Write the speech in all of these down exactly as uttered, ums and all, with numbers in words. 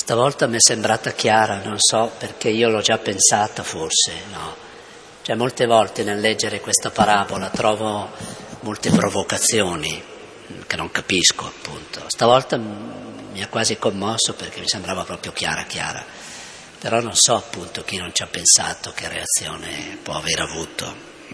Stavolta mi è sembrata chiara, non so perché io l'ho già pensata forse, no. Cioè molte volte nel leggere questa parabola trovo molte provocazioni che non capisco, appunto. Stavolta mi ha quasi commosso perché mi sembrava proprio chiara, chiara. Però non so appunto chi non ci ha pensato che reazione può aver avuto.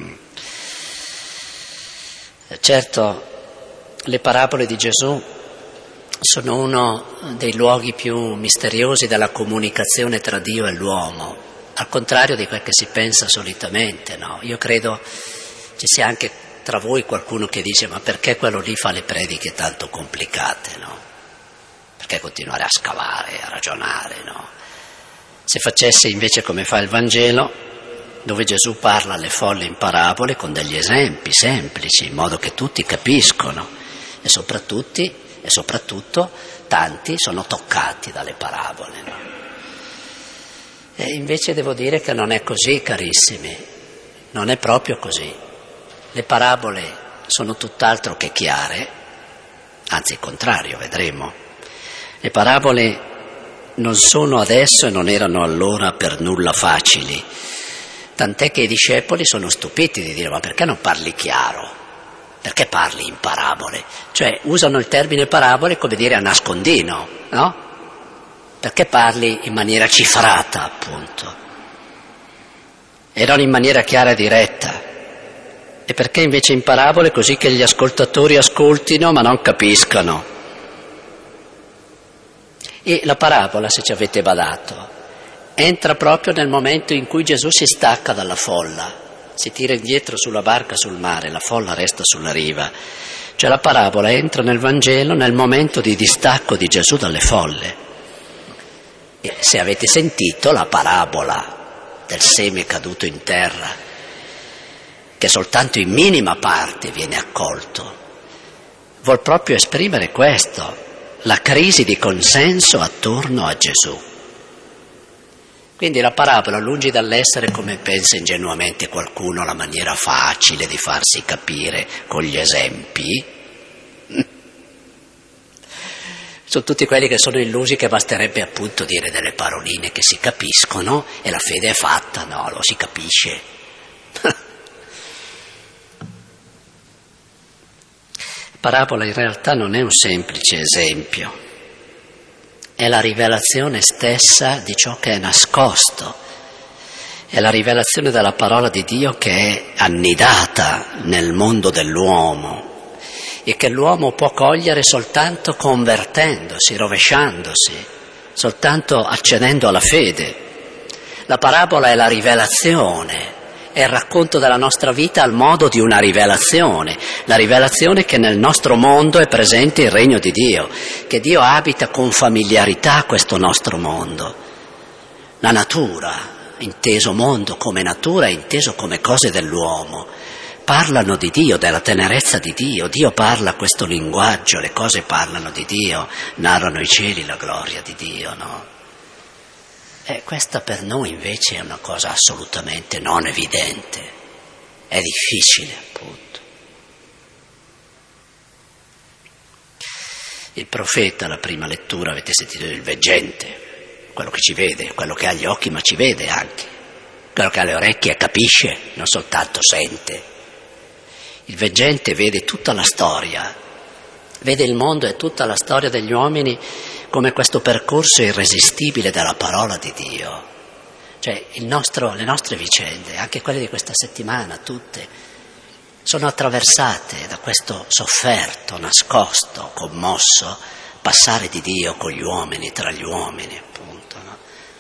Certo, le parabole di Gesù sono uno dei luoghi più misteriosi della comunicazione tra Dio e l'uomo, al contrario di quel che si pensa solitamente, no? Io credo ci sia anche tra voi qualcuno che dice: ma perché quello lì fa le prediche tanto complicate, no? Perché continuare a scavare, a ragionare, no? Se facesse invece come fa il Vangelo, dove Gesù parla alle folle in parabole con degli esempi semplici, in modo che tutti capiscono e soprattutto, e soprattutto tanti sono toccati dalle parabole, no? E invece devo dire che non è così, carissimi, non è proprio così. Le parabole sono tutt'altro che chiare, anzi il contrario, vedremo. Le parabole non sono adesso e non erano allora per nulla facili, tant'è che i discepoli sono stupiti di dire: ma perché non parli chiaro? Perché parli in parabole? Cioè usano il termine parabole come dire a nascondino, no? Perché parli in maniera cifrata, appunto, e non in maniera chiara e diretta? E perché invece in parabole, così che gli ascoltatori ascoltino ma non capiscano? E la parabola, se ci avete badato, entra proprio nel momento in cui Gesù si stacca dalla folla, si tira indietro sulla barca sul mare, la folla resta sulla riva. Cioè la parabola entra nel Vangelo nel momento di distacco di Gesù dalle folle. E se avete sentito la parabola del seme caduto in terra, che soltanto in minima parte viene accolto, vuol proprio esprimere questo: la crisi di consenso attorno a Gesù. Quindi la parabola, lungi dall'essere, come pensa ingenuamente qualcuno, la maniera facile di farsi capire con gli esempi, sono tutti quelli che sono illusi che basterebbe appunto dire delle paroline che si capiscono e la fede è fatta. No, lo si capisce. La parabola in realtà non è un semplice esempio, è la rivelazione stessa di ciò che è nascosto, è la rivelazione della parola di Dio che è annidata nel mondo dell'uomo e che l'uomo può cogliere soltanto convertendosi, rovesciandosi, soltanto accedendo alla fede. La parabola è la rivelazione, è il racconto della nostra vita al modo di una rivelazione, la rivelazione che nel nostro mondo è presente il regno di Dio, che Dio abita con familiarità questo nostro mondo. La natura, inteso mondo come natura, inteso come cose dell'uomo, parlano di Dio, della tenerezza di Dio. Dio parla questo linguaggio, le cose parlano di Dio, narrano i cieli la gloria di Dio, no? E questa per noi invece è una cosa assolutamente non evidente, è difficile, appunto. Il profeta, la prima lettura, avete sentito il veggente, quello che ci vede, quello che ha gli occhi ma ci vede anche, quello che ha le orecchie capisce, non soltanto sente. Il veggente vede tutta la storia, vede il mondo e tutta la storia degli uomini come questo percorso irresistibile della parola di Dio. Cioè il nostro, le nostre vicende, anche quelle di questa settimana, tutte, sono attraversate da questo sofferto, nascosto, commosso passare di Dio con gli uomini, tra gli uomini, appunto, no?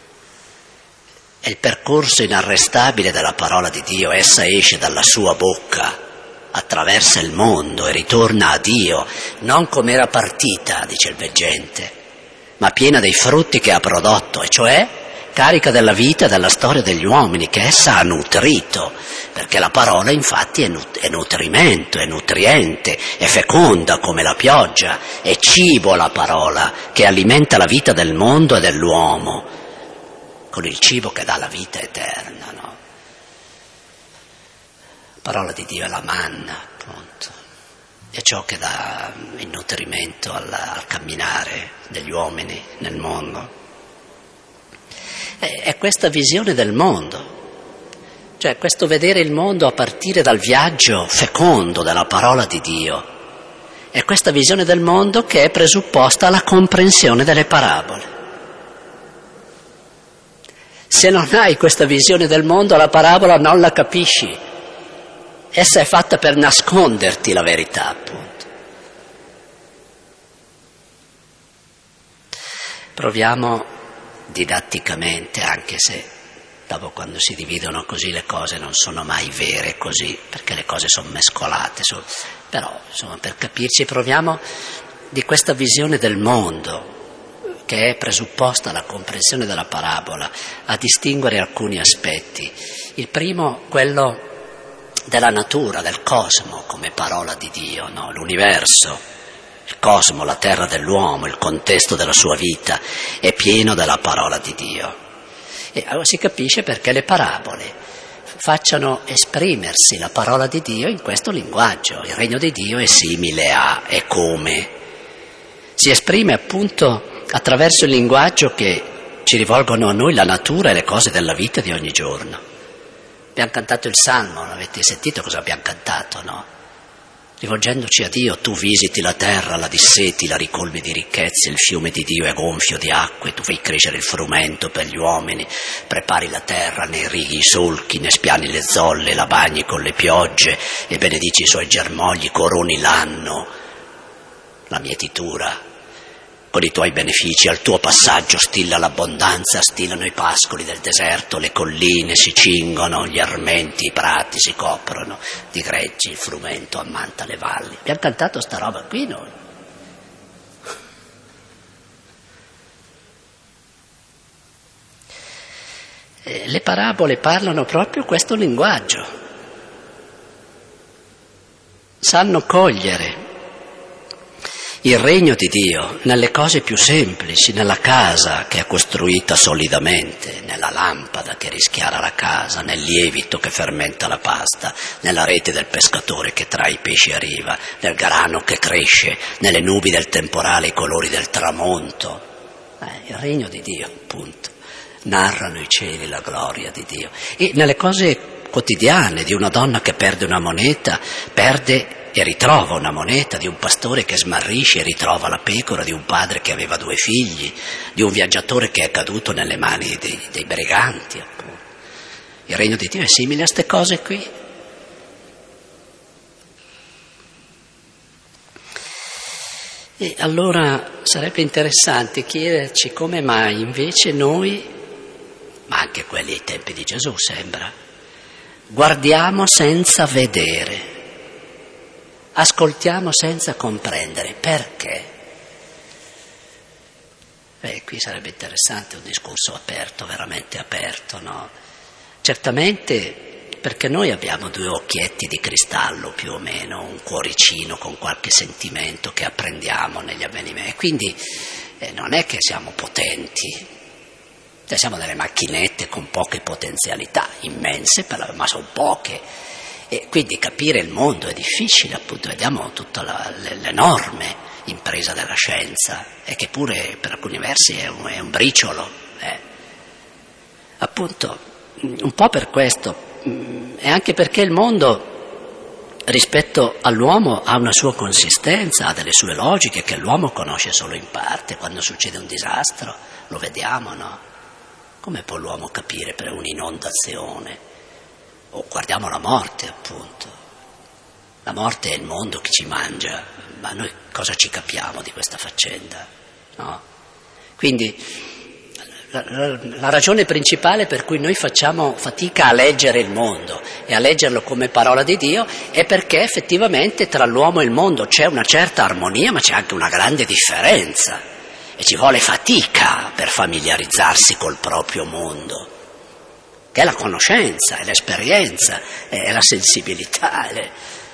È il percorso inarrestabile della parola di Dio, essa esce dalla sua bocca, attraversa il mondo e ritorna a Dio, non come era partita, dice il veggente, ma piena dei frutti che ha prodotto, e cioè carica della vita e della storia degli uomini che essa ha nutrito, perché la parola infatti è, nut- è nutrimento, è nutriente, è feconda come la pioggia, è cibo la parola che alimenta la vita del mondo e dell'uomo, con il cibo che dà la vita eterna, no? La parola di Dio è la manna, appunto. È ciò che dà il nutrimento al, al camminare degli uomini nel mondo. È questa visione del mondo, cioè questo vedere il mondo a partire dal viaggio fecondo della parola di Dio. È questa visione del mondo che è presupposta alla comprensione delle parabole. Se non hai questa visione del mondo, la parabola non la capisci. Essa è fatta per nasconderti la verità, appunto. Proviamo didatticamente, anche se dopo quando si dividono così le cose non sono mai vere così, perché le cose sono mescolate, sono, però insomma per capirci proviamo di questa visione del mondo che è presupposta alla comprensione della parabola a distinguere alcuni aspetti. Il primo, quello della natura, del cosmo come parola di Dio, no? L'universo, il cosmo, la terra dell'uomo, il contesto della sua vita è pieno della parola di Dio. E allora si capisce perché le parabole facciano esprimersi la parola di Dio in questo linguaggio. Il regno di Dio è simile a, è come. Si esprime appunto attraverso il linguaggio che ci rivolgono a noi la natura e le cose della vita di ogni giorno. Abbiamo cantato il Salmo, avete sentito cosa abbiamo cantato, no? Rivolgendoci a Dio, tu visiti la terra, la disseti, la ricolmi di ricchezze, il fiume di Dio è gonfio di acque, tu fai crescere il frumento per gli uomini, prepari la terra, ne irrighi i solchi, ne spiani le zolle, la bagni con le piogge e benedici i suoi germogli, coroni l'anno, la mietitura. Con i tuoi benefici al tuo passaggio stilla l'abbondanza, stillano i pascoli del deserto, le colline si cingono, gli armenti, i prati si coprono di greggi, il frumento ammanta le valli. Abbiamo cantato sta roba qui noi. E le parabole parlano proprio questo linguaggio. Sanno cogliere il regno di Dio nelle cose più semplici, nella casa che è costruita solidamente, nella lampada che rischiara la casa, nel lievito che fermenta la pasta, nella rete del pescatore che trae i pesci a riva, nel grano che cresce, nelle nubi del temporale, i colori del tramonto. Eh, il regno di Dio, appunto. Narrano i cieli la gloria di Dio. E nelle cose quotidiane di una donna che perde una moneta, perde e ritrova una moneta, di un pastore che smarrisce e ritrova la pecora, di un padre che aveva due figli, di un viaggiatore che è caduto nelle mani dei, dei briganti, appunto. Il regno di Dio è simile a queste cose qui. E allora sarebbe interessante chiederci come mai invece noi, ma anche quelli ai tempi di Gesù sembra, guardiamo senza vedere. Ascoltiamo senza comprendere. Perché? Beh, qui sarebbe interessante un discorso aperto, veramente aperto, no? Certamente perché noi abbiamo due occhietti di cristallo più o meno, un cuoricino con qualche sentimento che apprendiamo negli avvenimenti. Quindi eh, non è che siamo potenti, cioè siamo delle macchinette con poche potenzialità, immense, ma sono poche. E quindi capire il mondo è difficile, appunto, vediamo tutta la, l'enorme impresa della scienza, e che pure per alcuni versi è un, è un briciolo. Eh. Appunto, un po' per questo, e anche perché il mondo rispetto all'uomo ha una sua consistenza, ha delle sue logiche che l'uomo conosce solo in parte. Quando succede un disastro lo vediamo, no? Come può l'uomo capire per un'inondazione? O guardiamo la morte, appunto. La morte è il mondo che ci mangia, ma noi cosa ci capiamo di questa faccenda? No? Quindi la, la, la ragione principale per cui noi facciamo fatica a leggere il mondo e a leggerlo come parola di Dio è perché effettivamente tra l'uomo e il mondo c'è una certa armonia, ma c'è anche una grande differenza e ci vuole fatica per familiarizzarsi col proprio mondo, che è la conoscenza, è l'esperienza, è la sensibilità. È le,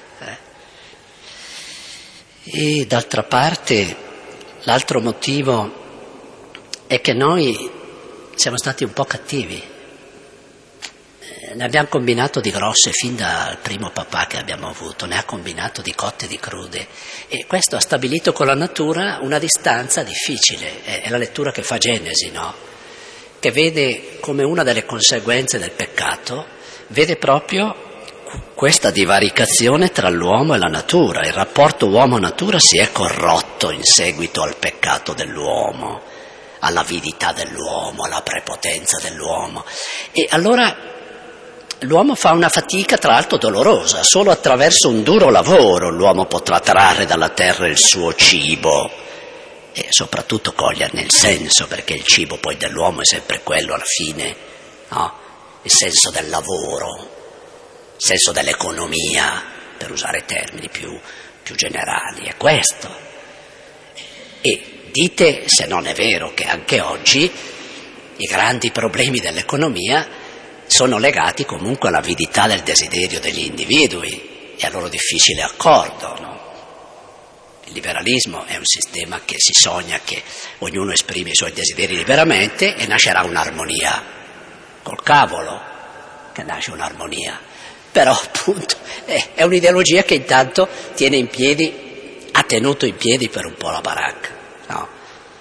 eh. E d'altra parte l'altro motivo è che noi siamo stati un po' cattivi, eh, ne abbiamo combinato di grosse fin dal primo papà che abbiamo avuto, ne ha combinato di cotte e di crude, e questo ha stabilito con la natura una distanza difficile. È, è la lettura che fa Genesi, no? che vede come una delle conseguenze del peccato, vede proprio questa divaricazione tra l'uomo e la natura. Il rapporto uomo-natura si è corrotto in seguito al peccato dell'uomo, all'avidità dell'uomo, alla prepotenza dell'uomo. E allora l'uomo fa una fatica, tra l'altro dolorosa. Solo attraverso un duro lavoro l'uomo potrà trarre dalla terra il suo cibo e soprattutto coglierne il senso, perché il cibo poi dell'uomo è sempre quello alla fine, no? Il senso del lavoro, il senso dell'economia, per usare termini più, più generali, è questo. E dite, se non è vero, che anche oggi i grandi problemi dell'economia sono legati comunque all'avidità del desiderio degli individui e al loro difficile accordo, no? Il liberalismo è un sistema che si sogna che ognuno esprime i suoi desideri liberamente e nascerà un'armonia. Col cavolo che nasce un'armonia. Però appunto è un'ideologia che intanto tiene in piedi, ha tenuto in piedi per un po' la baracca, no?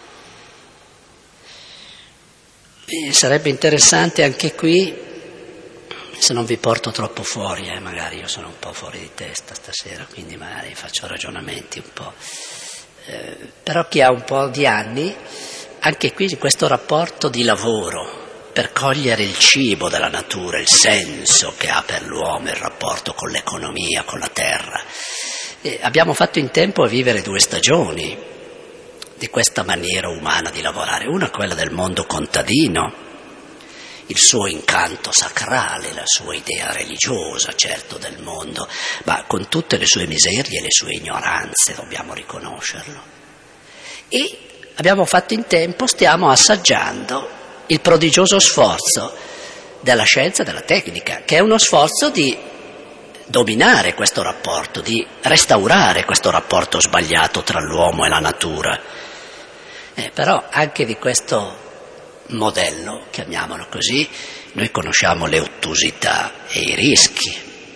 E sarebbe interessante anche qui, se non vi porto troppo fuori, eh, magari io sono un po' fuori di testa stasera, quindi magari faccio ragionamenti un po', eh, però chi ha un po' di anni, anche qui questo rapporto di lavoro per cogliere il cibo della natura, il senso che ha per l'uomo il rapporto con l'economia, con la terra. E abbiamo fatto in tempo a vivere due stagioni di questa maniera umana di lavorare, una quella del mondo contadino, il suo incanto sacrale, la sua idea religiosa, certo, del mondo, ma con tutte le sue miserie e le sue ignoranze, dobbiamo riconoscerlo. E abbiamo fatto in tempo, stiamo assaggiando il prodigioso sforzo della scienza e della tecnica, che è uno sforzo di dominare questo rapporto, di restaurare questo rapporto sbagliato tra l'uomo e la natura. Eh, però anche di questo modello, chiamiamolo così, noi conosciamo le ottusità e i rischi,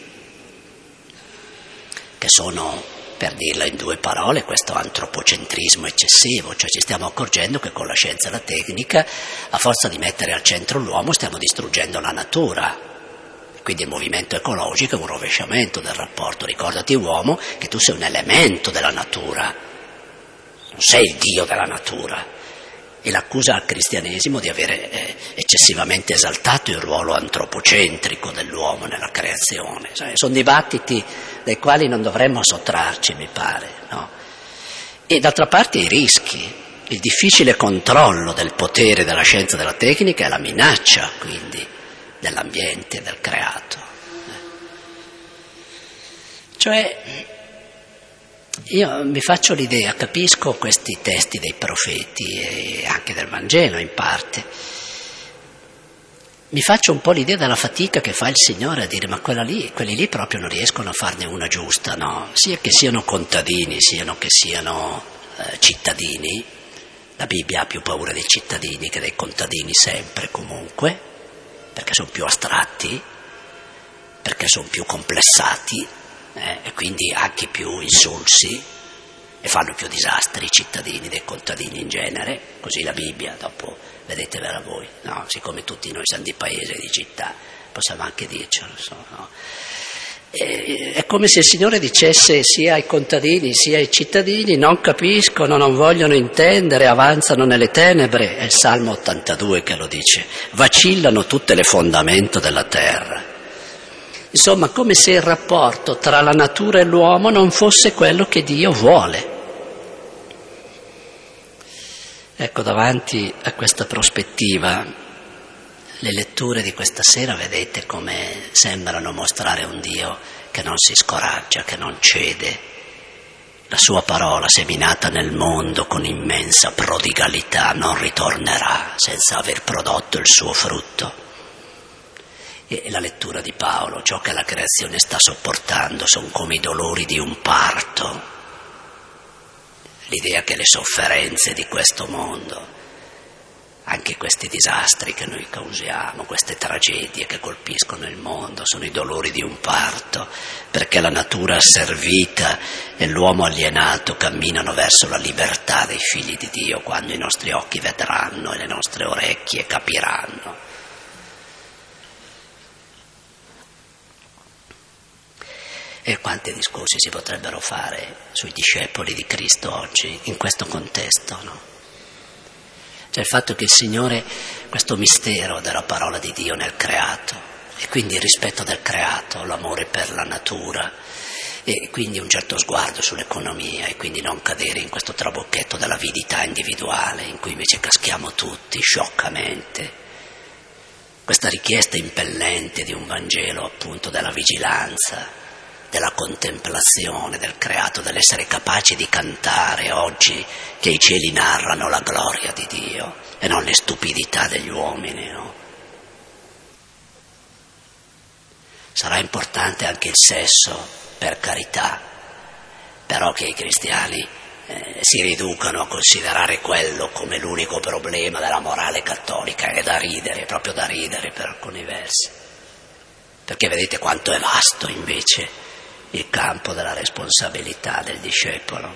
che sono, per dirla in due parole, questo antropocentrismo eccessivo, cioè ci stiamo accorgendo che con la scienza e la tecnica, a forza di mettere al centro l'uomo, stiamo distruggendo la natura. Quindi il movimento ecologico è un rovesciamento del rapporto. Ricordati, uomo, che tu sei un elemento della natura, non sei il Dio della natura. E l'accusa al cristianesimo di avere eh, eccessivamente esaltato il ruolo antropocentrico dell'uomo nella creazione. Cioè, sono dibattiti dai quali non dovremmo sottrarci, mi pare, no? E d'altra parte i rischi, il difficile controllo del potere della scienza e della tecnica e la minaccia, quindi, dell'ambiente, del creato. Cioè, io mi faccio l'idea, capisco questi testi dei profeti e anche del Vangelo in parte, mi faccio un po' l'idea della fatica che fa il Signore a dire ma quella lì, quelli lì proprio non riescono a farne una giusta, no? Sia che siano contadini, siano che siano eh, cittadini, la Bibbia ha più paura dei cittadini che dei contadini sempre comunque, perché sono più astratti, perché sono più complessati, Eh, e quindi anche più insulsi e fanno più disastri i cittadini dei contadini in genere, così la Bibbia, dopo vedetevela voi, no? Siccome tutti noi siamo di paese e di città, possiamo anche dircelo, so, no? E, è come se il Signore dicesse sia ai contadini sia ai cittadini: non capiscono, non vogliono intendere, avanzano nelle tenebre. È il Salmo ottantadue che lo dice: vacillano tutte le fondamenta della terra. Insomma, come se il rapporto tra la natura e l'uomo non fosse quello che Dio vuole. Ecco, davanti a questa prospettiva, le letture di questa sera, vedete come sembrano mostrare un Dio che non si scoraggia, che non cede. La sua parola, seminata nel mondo con immensa prodigalità, non ritornerà senza aver prodotto il suo frutto. E la lettura di Paolo, ciò che la creazione sta sopportando sono come i dolori di un parto, l'idea che le sofferenze di questo mondo Anche questi disastri che noi causiamo, queste tragedie che colpiscono il mondo, sono i dolori di un parto, perché la natura asservita e l'uomo alienato camminano verso la libertà dei figli di Dio, quando i nostri occhi vedranno e le nostre orecchie capiranno. E quanti discorsi si potrebbero fare sui discepoli di Cristo oggi, in questo contesto, no? Cioè il fatto che il Signore, questo mistero della parola di Dio nel creato, e quindi il rispetto del creato, l'amore per la natura, e quindi un certo sguardo sull'economia, e quindi non cadere in questo trabocchetto dell'avidità individuale, in cui invece caschiamo tutti scioccamente. Questa richiesta impellente di un Vangelo appunto della vigilanza, della contemplazione del creato, dell'essere capaci di cantare oggi che i cieli narrano la gloria di Dio e non le stupidità degli uomini, no? Sarà importante anche il sesso, per carità, però che i cristiani eh, si riducano a considerare quello come l'unico problema della morale cattolica. È da ridere, è proprio da ridere per alcuni versi, perché vedete quanto è vasto invece il campo della responsabilità del discepolo.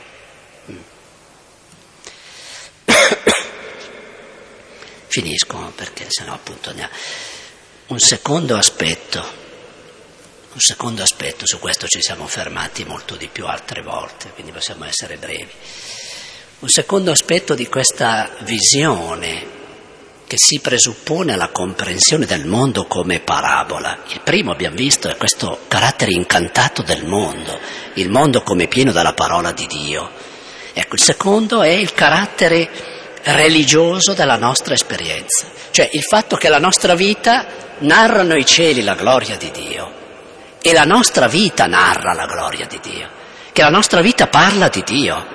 Finisco perché sennò appunto ne ha. Un secondo aspetto, un secondo aspetto, su questo ci siamo fermati molto di più altre volte, quindi possiamo essere brevi. Un secondo aspetto di questa visione che si presuppone alla comprensione del mondo come parabola. Il primo, abbiamo visto, è questo carattere incantato del mondo, il mondo come pieno della parola di Dio. Ecco, il secondo è il carattere religioso della nostra esperienza, cioè il fatto che la nostra vita narrano i cieli la gloria di Dio e la nostra vita narra la gloria di Dio, che la nostra vita parla di Dio.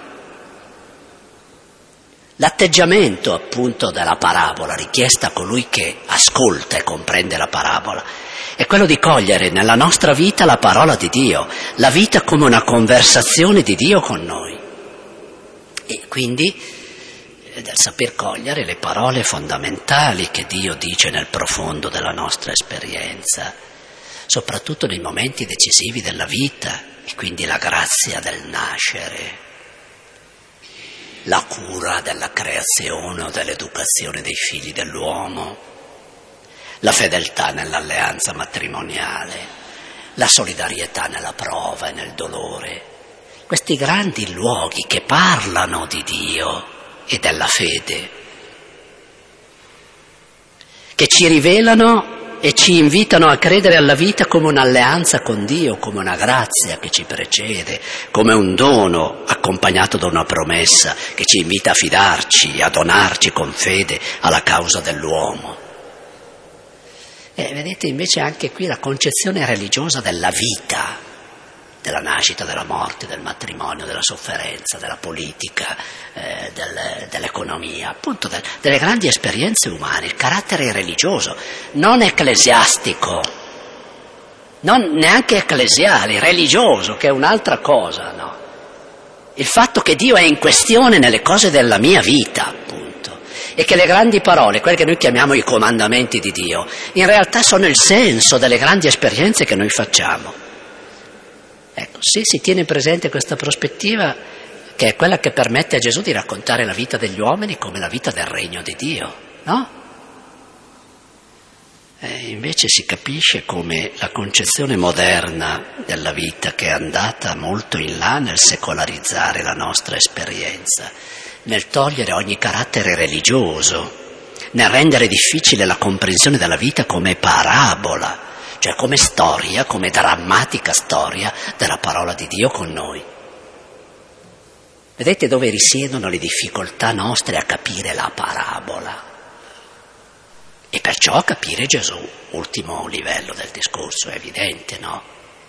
L'atteggiamento appunto della parabola richiesta a colui che ascolta e comprende la parabola è quello di cogliere nella nostra vita la parola di Dio, la vita come una conversazione di Dio con noi, e quindi del saper cogliere le parole fondamentali che Dio dice nel profondo della nostra esperienza, soprattutto nei momenti decisivi della vita, e quindi la grazia del nascere, la cura della creazione o dell'educazione dei figli dell'uomo, la fedeltà nell'alleanza matrimoniale, la solidarietà nella prova e nel dolore. Questi grandi luoghi che parlano di Dio e della fede, che ci rivelano e ci invitano a credere alla vita come un'alleanza con Dio, come una grazia che ci precede, come un dono accompagnato da una promessa che ci invita a fidarci, a donarci con fede alla causa dell'uomo. E vedete invece anche qui la concezione religiosa della vita, della nascita, della morte, del matrimonio, della sofferenza, della politica, eh, del, dell'economia, appunto del, delle grandi esperienze umane, il carattere religioso, non ecclesiastico, non neanche ecclesiale, religioso, che è un'altra cosa, no? Il fatto che Dio è in questione nelle cose della mia vita, appunto, e che le grandi parole, quelle che noi chiamiamo i comandamenti di Dio, in realtà sono il senso delle grandi esperienze che noi facciamo. Ecco, se si tiene presente questa prospettiva, che è quella che permette a Gesù di raccontare la vita degli uomini come la vita del regno di Dio, no? E invece si capisce come la concezione moderna della vita, che è andata molto in là nel secolarizzare la nostra esperienza, nel togliere ogni carattere religioso, nel rendere difficile la comprensione della vita come parabola, cioè come storia, come drammatica storia della parola di Dio con noi. Vedete dove risiedono le difficoltà nostre a capire la parabola e perciò a capire Gesù, ultimo livello del discorso, è evidente, no?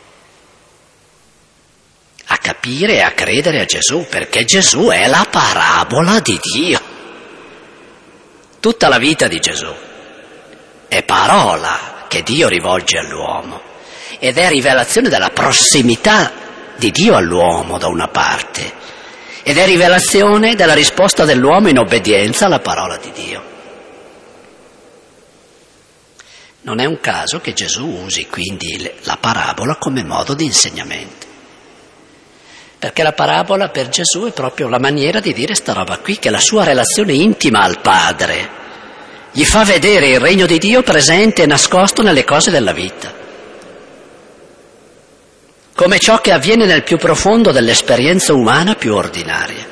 A capire e a credere a Gesù, perché Gesù è la parabola di Dio. Tutta la vita di Gesù è parola che Dio rivolge all'uomo ed è rivelazione della prossimità di Dio all'uomo da una parte ed è rivelazione della risposta dell'uomo in obbedienza alla parola di Dio. Non è un caso che Gesù usi quindi la parabola come modo di insegnamento. Perché la parabola per Gesù è proprio la maniera di dire sta roba qui, che la sua relazione intima al Padre gli fa vedere il regno di Dio presente e nascosto nelle cose della vita, come ciò che avviene nel più profondo dell'esperienza umana più ordinaria.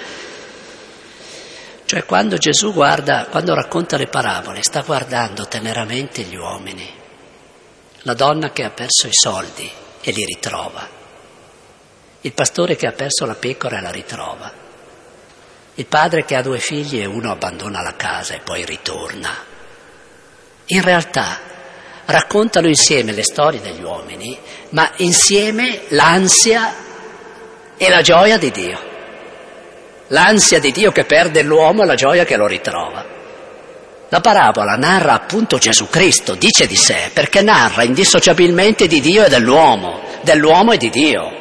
Cioè quando Gesù guarda, quando racconta le parabole, sta guardando teneramente gli uomini, la donna che ha perso i soldi e li ritrova, il pastore che ha perso la pecora e la ritrova, il padre che ha due figli e uno abbandona la casa e poi ritorna. In realtà raccontano insieme le storie degli uomini, ma insieme l'ansia e la gioia di Dio. L'ansia di Dio che perde l'uomo e la gioia che lo ritrova. La parabola narra appunto Gesù Cristo, dice di sé, perché narra indissociabilmente di Dio e dell'uomo, dell'uomo e di Dio.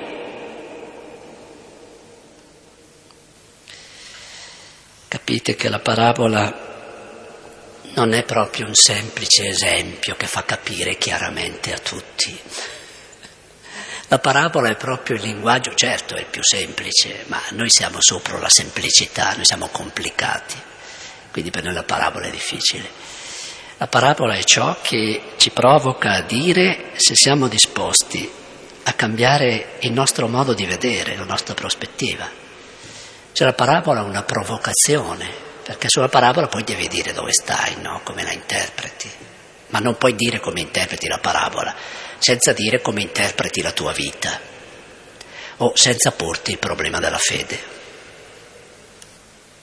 Capite che la parabola non è proprio un semplice esempio che fa capire chiaramente a tutti. La parabola è proprio il linguaggio, certo è il più semplice, ma noi siamo sopra la semplicità, noi siamo complicati, quindi per noi la parabola è difficile. La parabola è ciò che ci provoca a dire se siamo disposti a cambiare il nostro modo di vedere, la nostra prospettiva. Cioè la parabola è una provocazione, perché sulla parabola poi devi dire dove stai, no? Come la interpreti. Ma non puoi dire come interpreti la parabola senza dire come interpreti la tua vita o senza porti il problema della fede.